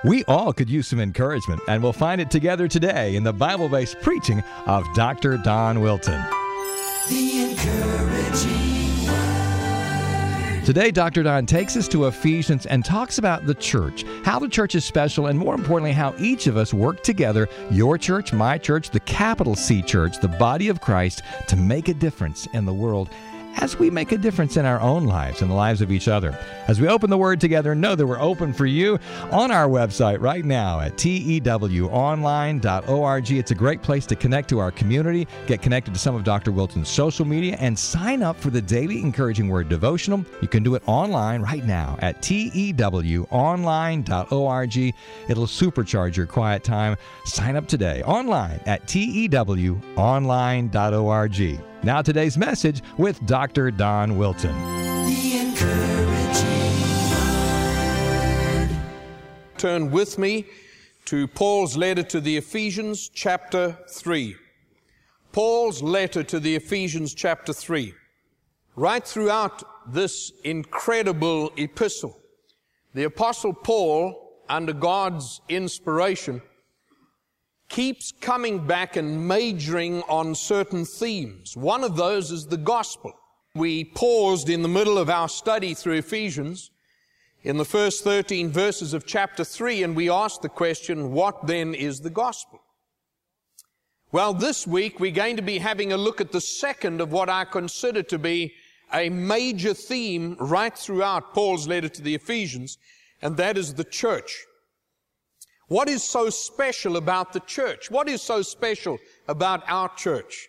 We all could use some encouragement, and we'll find it together today in the Bible-based preaching of Dr. Don Wilton. The Encouraging Word. Today, Dr. Don takes us to Ephesians and talks about the church, how the church is special, and more importantly, how each of us work together, your church, my church, the capital C church, the body of Christ, to make a difference in the world as we make a difference in our own lives and the lives of each other. As we open the Word together, know that we're open for you on our website right now at tewonline.org. It's a great place to connect to our community, get connected to some of Dr. Wilton's social media, and sign up for the Daily Encouraging Word devotional. You can do it online right now at tewonline.org. It'll supercharge your quiet time. Sign up today online at tewonline.org. Now today's message with Dr. Don Wilton. The Encouraging Word. Turn with me to Paul's letter to the Ephesians, chapter 3. Paul's letter to the Ephesians, chapter 3. Right throughout this incredible epistle, the Apostle Paul, under God's inspiration, keeps coming back and majoring on certain themes. One of those is the gospel. We paused in the middle of our study through Ephesians in the first 13 verses of chapter 3, and we asked the question, what then is the gospel? Well, this week we're going to be having a look at the second of what I consider to be a major theme right throughout Paul's letter to the Ephesians, and that is the church. What is so special about the church? What is so special about our church?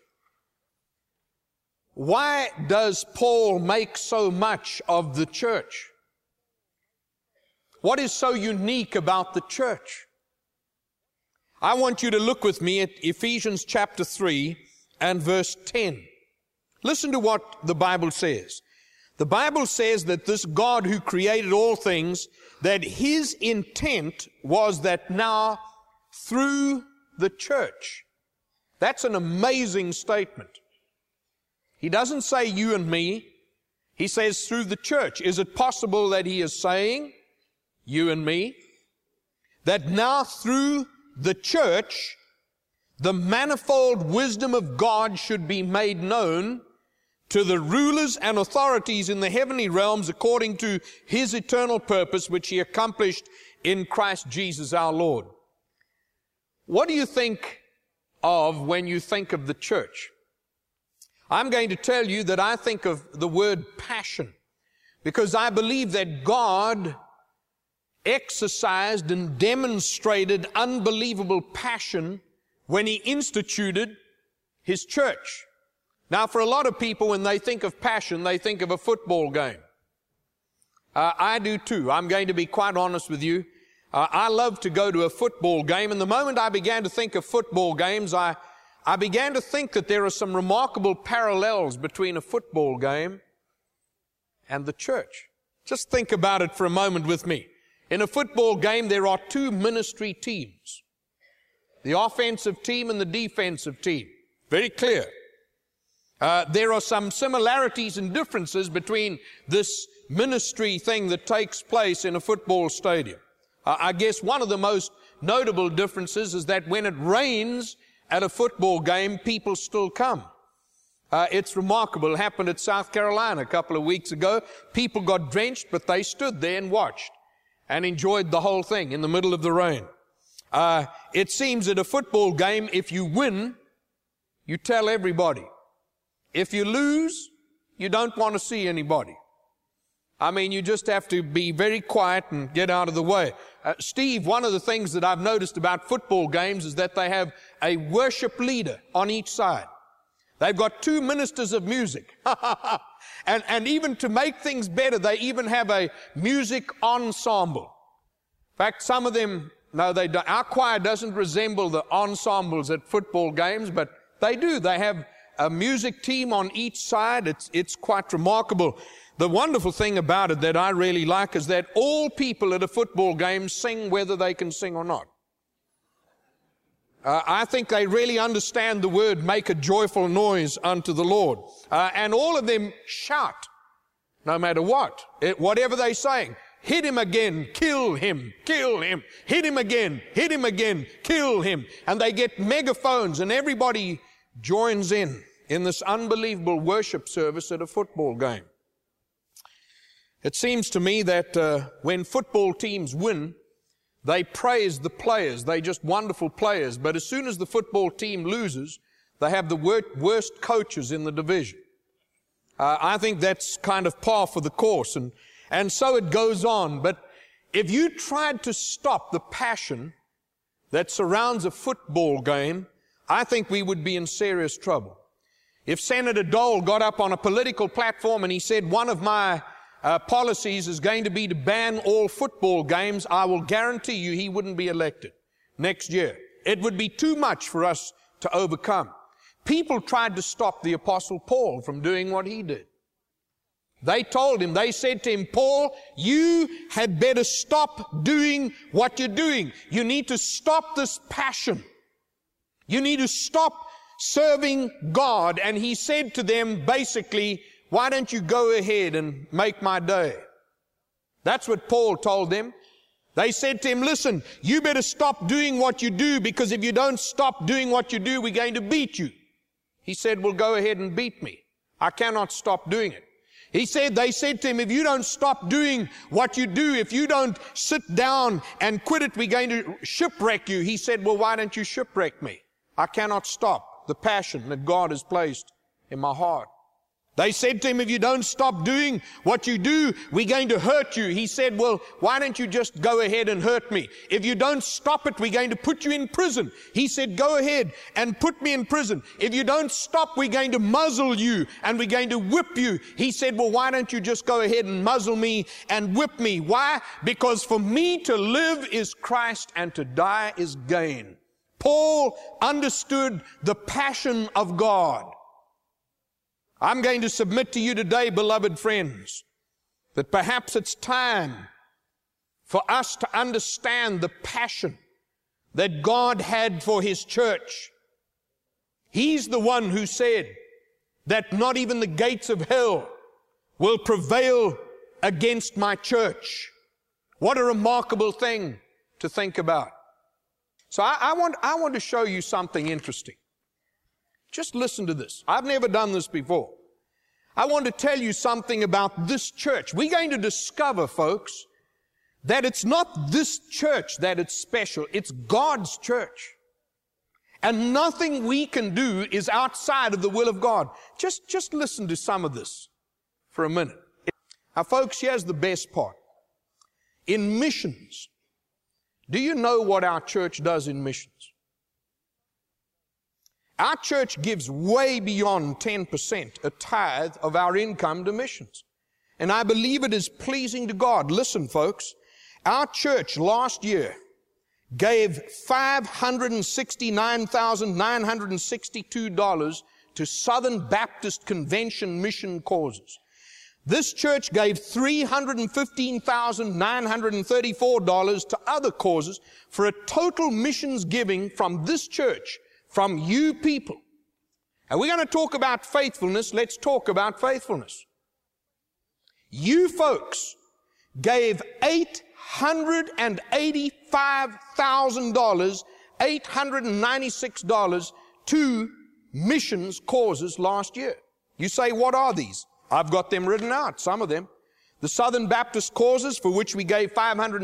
Why does Paul make so much of the church? What is so unique about the church? I want you to look with me at Ephesians chapter 3 and verse 10. Listen to what the Bible says. The Bible says that this God who created all things, that His intent was that now through the church. That's an amazing statement. He doesn't say you and me. He says through the church. Is it possible that He is saying you and me? That now through the church, the manifold wisdom of God should be made known to the rulers and authorities in the heavenly realms according to His eternal purpose, which He accomplished in Christ Jesus our Lord. What do you think of when you think of the church? I'm going to tell you that I think of the word passion, because I believe that God exercised and demonstrated unbelievable passion when He instituted His church. Now, for a lot of people, when they think of passion, they think of a football game. I do too. I'm going to be quite honest with you. I love to go to a football game, and the moment I began to think of football games, I began to think that there are some remarkable parallels between a football game and the church. Just think about it for a moment with me. In a football game, there are two ministry teams. The offensive team and the defensive team. Very clear. There are some similarities and differences between this ministry thing that takes place in a football stadium. I guess one of the most notable differences is that when it rains at a football game, people still come. It's remarkable. It happened at South Carolina a couple of weeks ago. People got drenched, but they stood there and watched and enjoyed the whole thing in the middle of the rain. It seems at a football game, if you win, you tell everybody. If you lose, you don't want to see anybody. I mean, you just have to be very quiet and get out of the way. Steve, one of the things that I've noticed about football games is that they have a worship leader on each side. They've got two ministers of music. and even to make things better, they even have a music ensemble. In fact, some of them, no, they don't. Our choir doesn't resemble the ensembles at football games, but they do. They have a music team on each side. It's quite remarkable. The wonderful thing about it that I really like is that all people at a football game sing whether they can sing or not. I think they really understand the word, make a joyful noise unto the Lord. And all of them shout, no matter what, whatever they're saying. hit him again, kill him, hit him again, kill him. And they get megaphones and everybody joins in this unbelievable worship service at a football game. It seems to me that when football teams win, they praise the players. They're just wonderful players. But as soon as the football team loses, they have the worst coaches in the division. I think that's kind of par for the course. And so it goes on. But if you tried to stop the passion that surrounds a football game, I think we would be in serious trouble. If Senator Dole got up on a political platform and he said, one of my policies is going to be to ban all football games, I will guarantee you he wouldn't be elected next year. It would be too much for us to overcome. People tried to stop the Apostle Paul from doing what he did. They told him, they said to him, Paul, you had better stop doing what you're doing. You need to stop this passion. You need to stop serving God. And he said to them, basically, why don't you go ahead and make my day? That's what Paul told them. They said to him, listen, you better stop doing what you do, because if you don't stop doing what you do, we're going to beat you. He said, well, go ahead and beat me. I cannot stop doing it. They said to him, if you don't stop doing what you do, if you don't sit down and quit it, we're going to shipwreck you. He said, well, why don't you shipwreck me? I cannot stop the passion that God has placed in my heart. They said to him, if you don't stop doing what you do, we're going to hurt you. He said, well, why don't you just go ahead and hurt me? If you don't stop it, we're going to put you in prison. He said, go ahead and put me in prison. If you don't stop, we're going to muzzle you and we're going to whip you. He said, well, why don't you just go ahead and muzzle me and whip me? Why? Because for me to live is Christ and to die is gain. Paul understood the passion of God. I'm going to submit to you today, beloved friends, that perhaps it's time for us to understand the passion that God had for His church. He's the one who said that not even the gates of hell will prevail against my church. What a remarkable thing to think about. So I want to show you something interesting. Just listen to this. I've never done this before. I want to tell you something about this church. We're going to discover, folks, that it's not this church that it's special. It's God's church. And nothing we can do is outside of the will of God. Just listen to some of this for a minute. Now, folks, here's the best part. In missions, do you know what our church does in missions? Our church gives way beyond 10%, a tithe of our income to missions. And I believe it is pleasing to God. Listen, folks, our church last year gave $569,962 to Southern Baptist Convention mission causes. This church gave $315,934 to other causes for a total missions giving from this church, from you people. And we're going to talk about faithfulness. Let's talk about faithfulness. You folks gave $885,000, $896 to missions causes last year. You say, what are these? I've got them written out, some of them. The Southern Baptist causes, for which we gave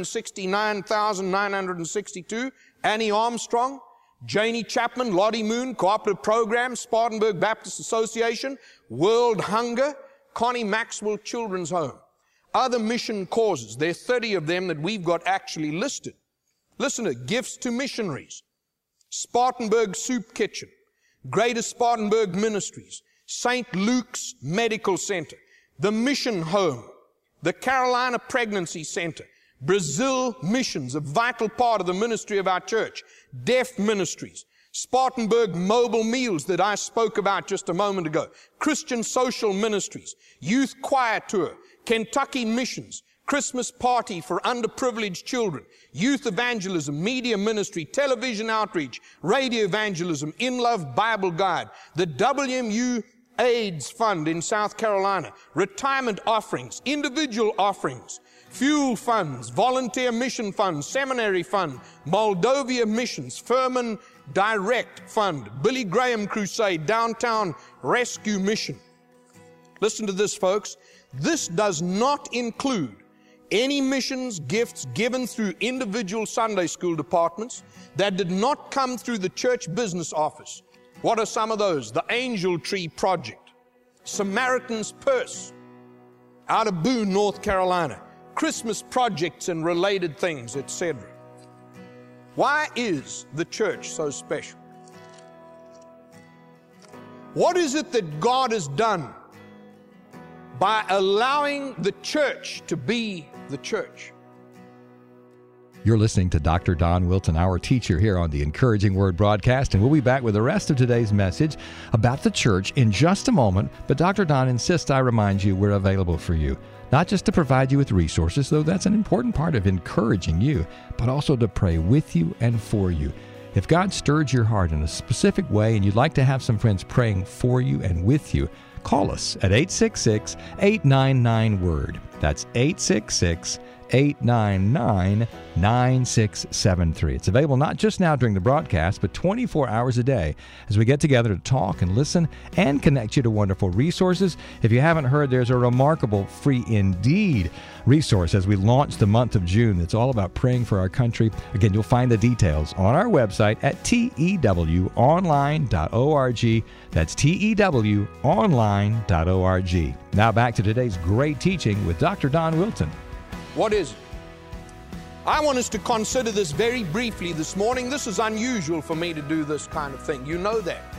$569,962, Annie Armstrong, Janie Chapman, Lottie Moon, Cooperative Program, Spartanburg Baptist Association, World Hunger, Connie Maxwell Children's Home. Other mission causes, there are 30 of them that we've got actually listed. Listen to gifts to missionaries, Spartanburg Soup Kitchen, Greater Spartanburg Ministries, St. Luke's Medical Center, the Mission Home, the Carolina Pregnancy Center, Brazil Missions, a vital part of the ministry of our church, Deaf Ministries, Spartanburg Mobile Meals that I spoke about just a moment ago, Christian Social Ministries, Youth Choir Tour, Kentucky Missions, Christmas Party for Underprivileged Children, Youth Evangelism, Media Ministry, Television Outreach, Radio Evangelism, In Love Bible Guide, the WMU AIDS Fund in South Carolina, retirement offerings, individual offerings, fuel funds, volunteer mission funds, seminary fund, Moldova missions, Furman Direct Fund, Billy Graham Crusade, Downtown Rescue Mission. Listen to this, folks. This does not include any missions gifts given through individual Sunday school departments that did not come through the church business office. What are some of those? The Angel Tree Project, Samaritan's Purse out of Boone, North Carolina, Christmas projects and related things, etc. Why is the church so special? What is it that God has done by allowing the church to be the church? You're listening to Dr. Don Wilton, our teacher here on the Encouraging Word broadcast, and we'll be back with the rest of today's message about the church in just a moment. But Dr. Don insists I remind you we're available for you, not just to provide you with resources, though that's an important part of encouraging you, but also to pray with you and for you. If God stirred your heart in a specific way and you'd like to have some friends praying for you and with you, call us at 866-899-WORD. That's 866-899-9673. It's available not just now during the broadcast, but 24 hours a day as we get together to talk and listen and connect you to wonderful resources. If you haven't heard, there's a remarkable free indeed resource as we launch the month of June. It's all about praying for our country. Again, you'll find the details on our website at tewonline.org. That's tewonline.org. Now back to today's great teaching with Dr. Don Wilton. What is it? I want us to consider this very briefly this morning. This is unusual for me to do this kind of thing. You know that.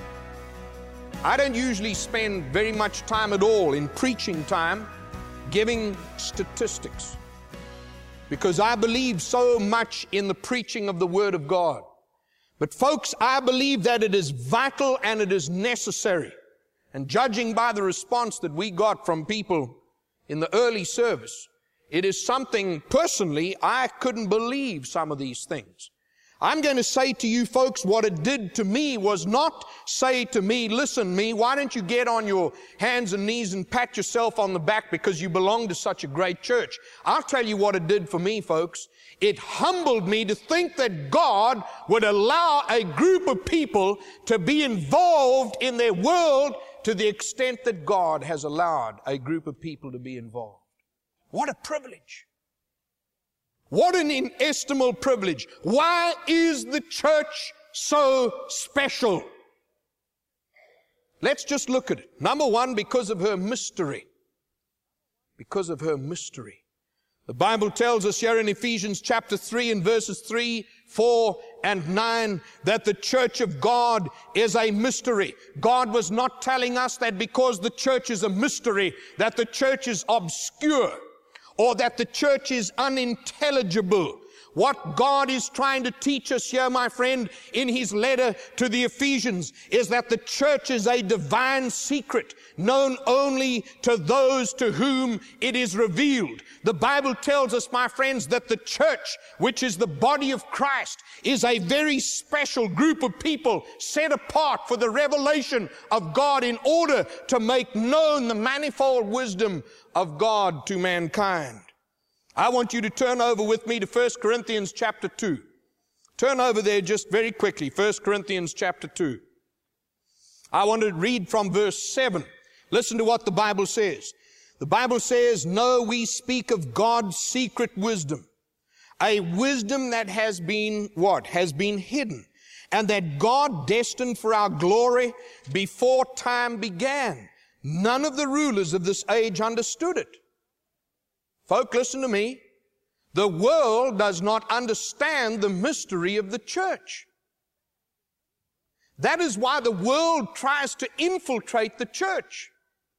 I don't usually spend very much time at all in preaching time giving statistics, because I believe so much in the preaching of the Word of God. But folks, I believe that it is vital and it is necessary. And judging by the response that we got from people in the early service, it is something, personally, I couldn't believe some of these things. I'm going to say to you folks, what it did to me was not say to me, listen me, why don't you get on your hands and knees and pat yourself on the back because you belong to such a great church. I'll tell you what it did for me, folks. It humbled me to think that God would allow a group of people to be involved in their world to the extent that God has allowed a group of people to be involved. What a privilege. What an inestimable privilege. Why is the church so special? Let's just look at it. Number one, because of her mystery. Because of her mystery. The Bible tells us here in Ephesians chapter 3 and verses 3, 4, and 9 that the church of God is a mystery. God was not telling us that because the church is a mystery, that the church is obscure, or that the church is unintelligible. What God is trying to teach us here, my friend, in His letter to the Ephesians, is that the church is a divine secret known only to those to whom it is revealed. The Bible tells us, my friends, that the church, which is the body of Christ, is a very special group of people set apart for the revelation of God in order to make known the manifold wisdom of God to mankind. I want you to turn over with me to 1 Corinthians chapter 2. Turn over there just very quickly, 1 Corinthians chapter 2. I want to read from verse 7. Listen to what the Bible says. The Bible says, "No, we speak of God's secret wisdom, a wisdom that has been," what? "Has been hidden, and that God destined for our glory before time began. None of the rulers of this age understood it." Folks, listen to me. The world does not understand the mystery of the church. That is why the world tries to infiltrate the church.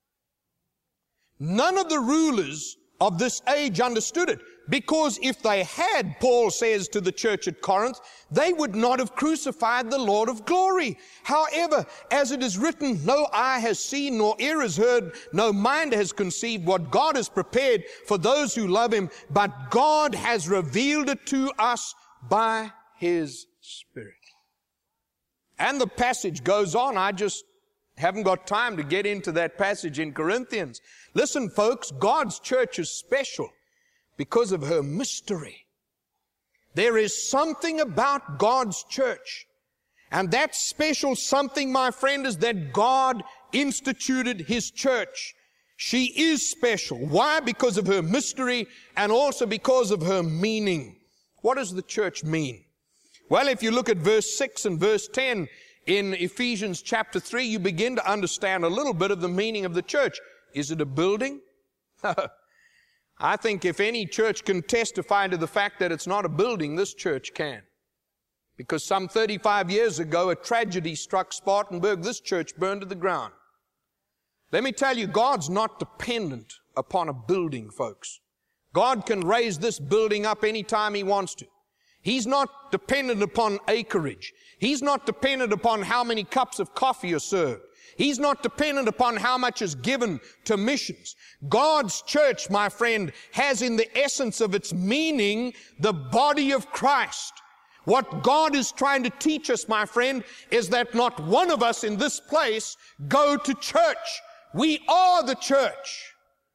None of the rulers of this age understood it, because if they had, Paul says to the church at Corinth, they would not have crucified the Lord of glory. However, as it is written, no eye has seen, nor ear has heard, no mind has conceived what God has prepared for those who love Him, but God has revealed it to us by His Spirit. And the passage goes on. I just haven't got time to get into that passage in Corinthians. Listen, folks, God's church is special Because of her mystery. There is something about God's church. And that special something, my friend, is that God instituted His church. She is special. Why? Because of her mystery and also because of her meaning. What does the church mean? Well, if you look at verse 6 and verse 10 in Ephesians chapter 3, you begin to understand a little bit of the meaning of the church. Is it a building? I think if any church can testify to the fact that it's not a building, this church can. Because some 35 years ago, a tragedy struck Spartanburg. This church burned to the ground. Let me tell you, God's not dependent upon a building, folks. God can raise this building up anytime He wants to. He's not dependent upon acreage. He's not dependent upon how many cups of coffee are served. He's not dependent upon how much is given to missions. God's church, my friend, has in the essence of its meaning the body of Christ. What God is trying to teach us, my friend, is that not one of us in this place go to church. We are the church.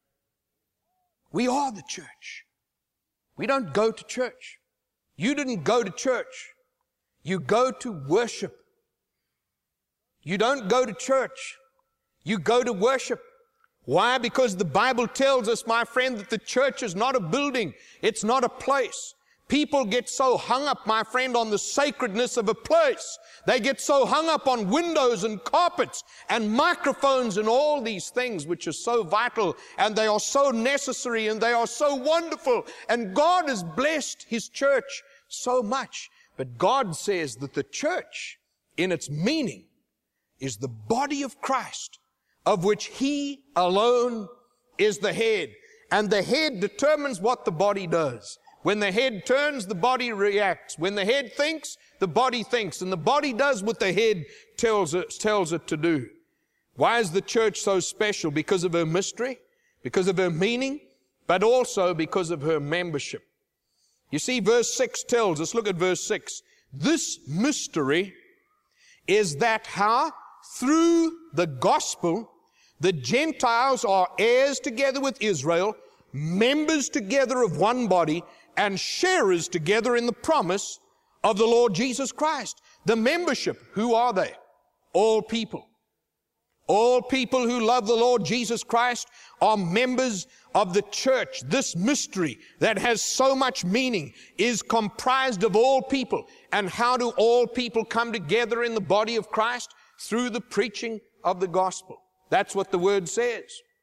We are the church. We don't go to church. You didn't go to church. You go to worship. You don't go to church. You go to worship. Why? Because the Bible tells us, my friend, that the church is not a building. It's not a place. People get so hung up, my friend, on the sacredness of a place. They get so hung up on windows and carpets and microphones and all these things which are so vital, and they are so necessary, and they are so wonderful. And God has blessed His church so much. But God says that the church, in its meaning, is the body of Christ, of which He alone is the head. And the head determines what the body does. When the head turns, the body reacts. When the head thinks, the body thinks. And the body does what the head tells it to do. Why is the church so special? Because of her mystery, because of her meaning, but also because of her membership. You see, verse 6 tells us, look at verse 6. This mystery is that how through the gospel the Gentiles are heirs together with Israel, members together of one body, and sharers together in the promise of the Lord Jesus Christ. The membership, who are they? All people. All people who love the Lord Jesus Christ are members of the church. This mystery that has so much meaning is comprised of all people. And how do all people come together in the body of Christ? Through the preaching of the gospel. That's what the word says.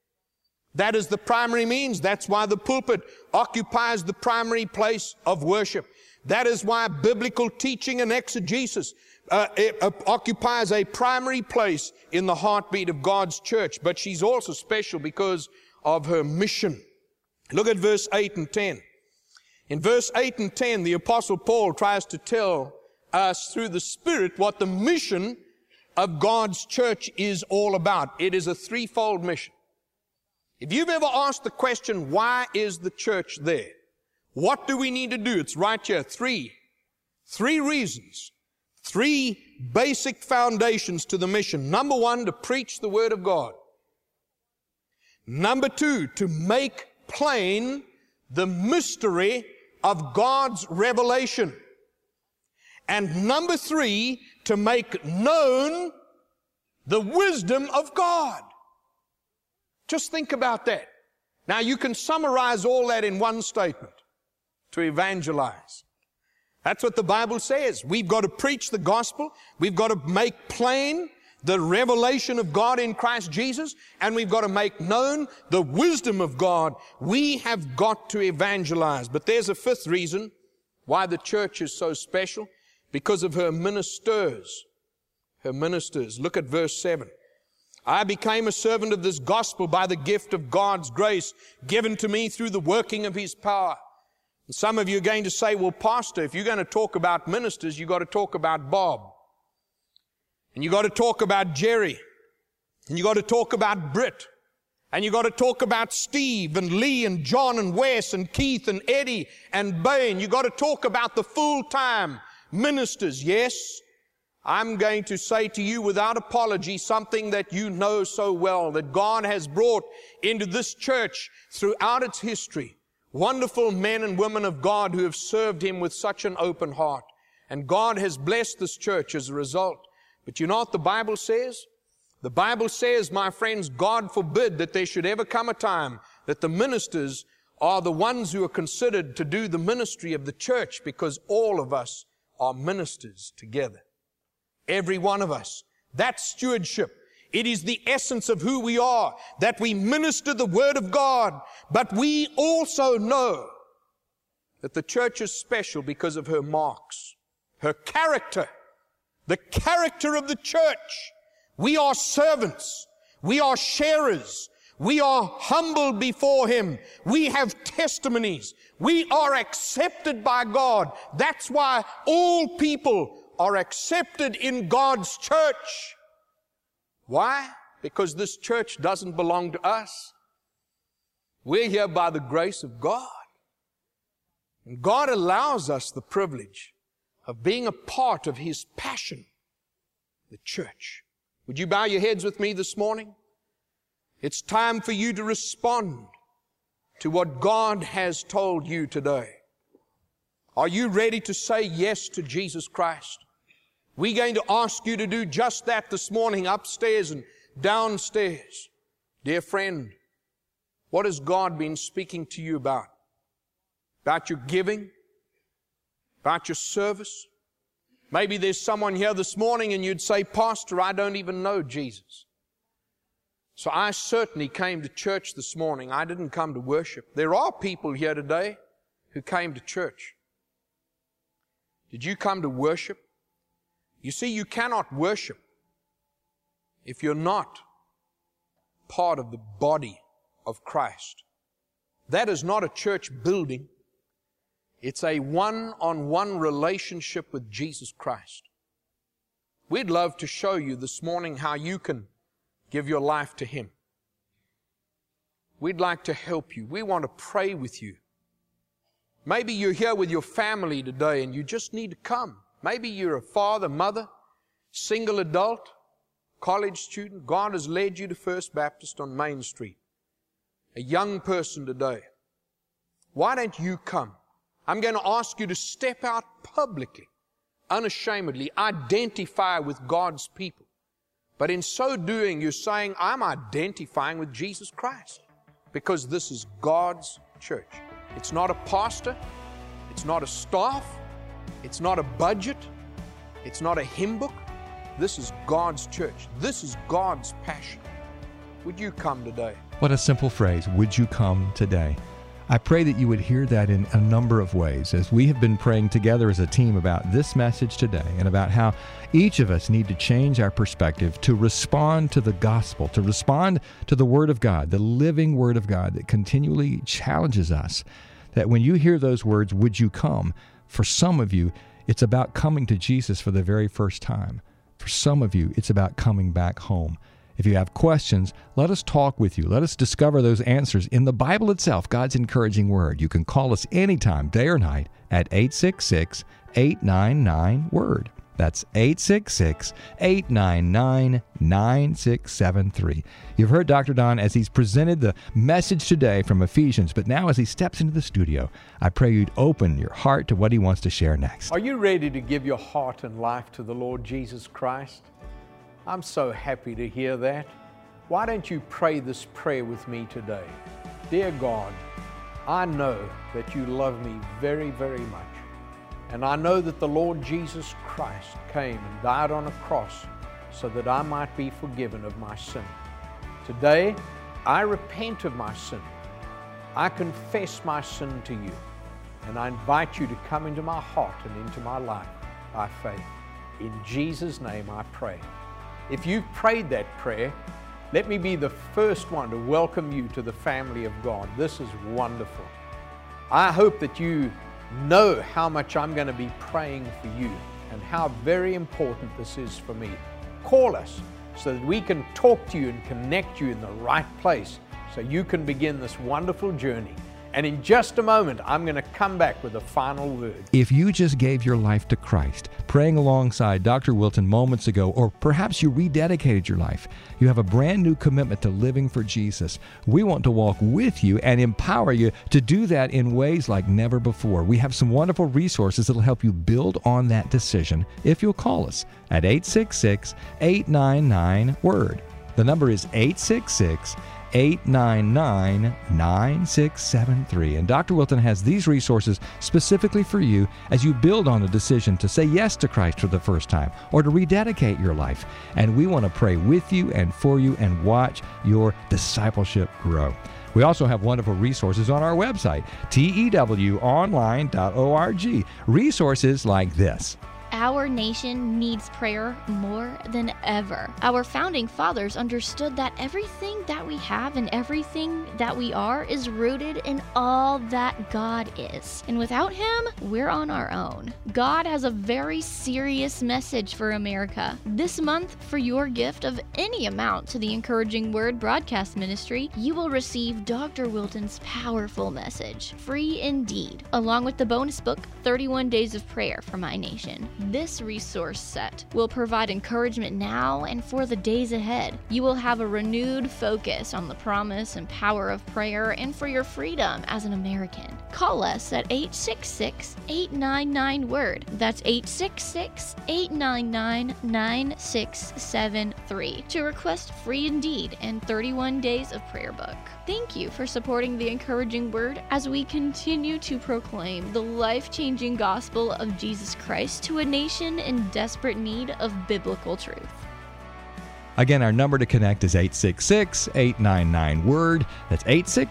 That is the primary means. That's why the pulpit occupies the primary place of worship. That is why biblical teaching and exegesis occupies a primary place in the heartbeat of God's church. But she's also special because of her mission. Look at verse 8 and 10. In verse 8 and 10, the Apostle Paul tries to tell us through the Spirit what the mission of God's church is all about. It is a threefold mission. If you've ever asked the question, why is the church there? What do we need to do? It's right here. Three reasons. Three basic foundations to the mission. Number one, to preach the Word of God. Number two, to make plain the mystery of God's revelation. And number three, to make known the wisdom of God. Just think about that. Now you can summarize all that in one statement. To evangelize. That's what the Bible says. We've got to preach the gospel. We've got to make plain the revelation of God in Christ Jesus. And we've got to make known the wisdom of God. We have got to evangelize. But there's a fifth reason why the church is so special. Because of her ministers. Her ministers. Look at verse 7. I became a servant of this gospel by the gift of God's grace given to me through the working of His power. And some of you are going to say, well, Pastor, if you're going to talk about ministers, you've got to talk about Bob. And you've got to talk about Jerry. And you've got to talk about Britt. And you've got to talk about Steve and Lee and John and Wes and Keith and Eddie and Bain. You've got to talk about the full-time ministers. Yes, I'm going to say to you without apology something that you know so well, that God has brought into this church throughout its history Wonderful men and women of God who have served Him with such an open heart. And God has blessed this church as a result. But you know what the Bible says? The Bible says, my friends, God forbid that there should ever come a time that the ministers are the ones who are considered to do the ministry of the church, because all of us are ministers together. Every one of us. That's stewardship. It is the essence of who we are, that we minister the Word of God. But we also know that the church is special because of her marks, her character, the character of the church. We are servants. We are sharers. We are humble before Him. We have testimonies. We are accepted by God. That's why all people are accepted in God's church. Why? Because this church doesn't belong to us. We're here by the grace of God. And God allows us the privilege of being a part of His passion, the church. Would you bow your heads with me this morning? It's time for you to respond to what God has told you today. Are you ready to say yes to Jesus Christ? We're going to ask you to do just that this morning, upstairs and downstairs. Dear friend, what has God been speaking to you about? About your giving? About your service? Maybe there's someone here this morning and you'd say, Pastor, I don't even know Jesus. So I certainly came to church this morning. I didn't come to worship. There are people here today who came to church. Did you come to worship? You see, you cannot worship if you're not part of the body of Christ. That is not a church building. It's a one-on-one relationship with Jesus Christ. We'd love to show you this morning how you can give your life to Him. We'd like to help you. We want to pray with you. Maybe you're here with your family today and you just need to come. Maybe you're a father, mother, single adult, college student. God has led you to First Baptist on Main Street. A young person today. Why don't you come? I'm going to ask you to step out publicly, unashamedly, identify with God's people. But in so doing, you're saying, I'm identifying with Jesus Christ, because this is God's church. It's not a pastor. It's not a staff. It's not a budget. It's not a hymn book. This is God's church. This is God's passion. Would you come today? What a simple phrase, would you come today? I pray that you would hear that in a number of ways as we have been praying together as a team about this message today and about how each of us need to change our perspective to respond to the gospel, to respond to the Word of God, the living Word of God that continually challenges us. That when you hear those words, would you come? For some of you, it's about coming to Jesus for the very first time. For some of you, it's about coming back home. If you have questions, let us talk with you. Let us discover those answers in the Bible itself, God's encouraging Word. You can call us anytime, day or night, at 866-899-WORD. That's 866-899-9673. You've heard Dr. Don as he's presented the message today from Ephesians, but now as he steps into the studio, I pray you'd open your heart to what he wants to share next. Are you ready to give your heart and life to the Lord Jesus Christ? I'm so happy to hear that. Why don't you pray this prayer with me today? Dear God, I know that you love me very, very much. And I know that the Lord Jesus Christ came and died on a cross so that I might be forgiven of my sin. Today, I repent of my sin. I confess my sin to you. And I invite you to come into my heart and into my life by faith. In Jesus' name I pray. If you've prayed that prayer, let me be the first one to welcome you to the family of God. This is wonderful. I hope that you know how much I'm going to be praying for you and how very important this is for me. Call us so that we can talk to you and connect you in the right place so you can begin this wonderful journey And in just a moment, I'm going to come back with a final word. If you just gave your life to Christ, praying alongside Dr. Wilton moments ago, or perhaps you rededicated your life, you have a brand new commitment to living for Jesus. We want to walk with you and empower you to do that in ways like never before. We have some wonderful resources that will help you build on that decision if you'll call us at 866-899-WORD. The number is 866-899-9673. And Dr. Wilton has these resources specifically for you as you build on a decision to say yes to Christ for the first time or to rededicate your life. And we want to pray with you and for you and watch your discipleship grow. We also have wonderful resources on our website, tewonline.org. Resources like this. Our nation needs prayer more than ever. Our founding fathers understood that everything that we have and everything that we are is rooted in all that God is. And without Him, we're on our own. God has a very serious message for America. This month, for your gift of any amount to the Encouraging Word broadcast ministry, you will receive Dr. Wilton's powerful message, Free Indeed, along with the bonus book, 31 Days of Prayer for My Nation. This resource set will provide encouragement now and for the days ahead. You will have a renewed focus on the promise and power of prayer and for your freedom as an American. Call us at 866-899-WORD. That's 866-899-9673 to request Free Indeed and 31 Days of Prayer book. Thank you for supporting the Encouraging Word as we continue to proclaim the life-changing gospel of Jesus Christ to a nation in desperate need of biblical truth. Again, our number to connect is 866-899-WORD. That's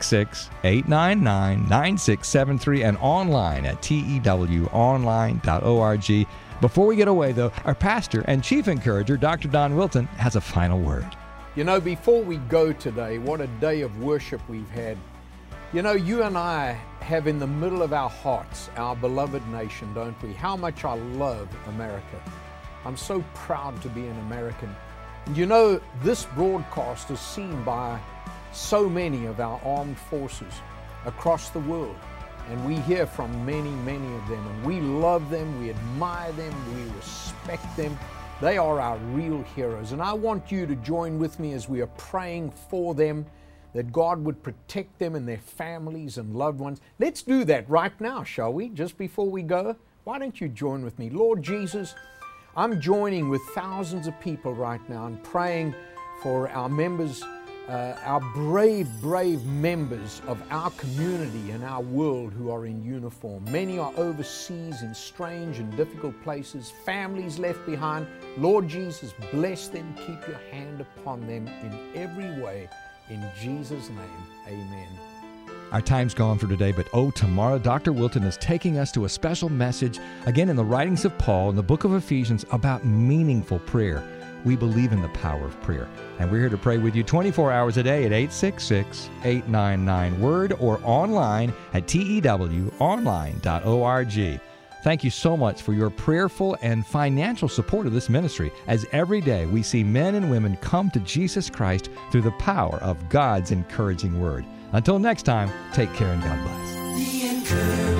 866-899-9673 and online at tewonline.org. Before we get away, though, our pastor and chief encourager, Dr. Don Wilton, has a final word. You know, before we go today, what a day of worship we've had. You know, you and I have in the middle of our hearts our beloved nation, don't we? How much I love America. I'm so proud to be an American. And you know, this broadcast is seen by so many of our armed forces across the world. And we hear from many, many of them. And we love them, we admire them, we respect them. They are our real heroes. And I want you to join with me as we are praying for them, that God would protect them and their families and loved ones. Let's do that right now, shall we? Just before we go, why don't you join with me? Lord Jesus, I'm joining with thousands of people right now and praying for our members, our brave, brave members of our community and our world who are in uniform. Many are overseas in strange and difficult places, families left behind. Lord Jesus, bless them, keep your hand upon them in every way. In Jesus' name, amen. Our time's gone for today, but tomorrow Dr. Wilton is taking us to a special message, again in the writings of Paul in the book of Ephesians, about meaningful prayer. We believe in the power of prayer, and we're here to pray with you 24 hours a day at 866-899-WORD or online at tewonline.org. Thank you so much for your prayerful and financial support of this ministry, as every day we see men and women come to Jesus Christ through the power of God's encouraging word. Until next time, take care and God bless.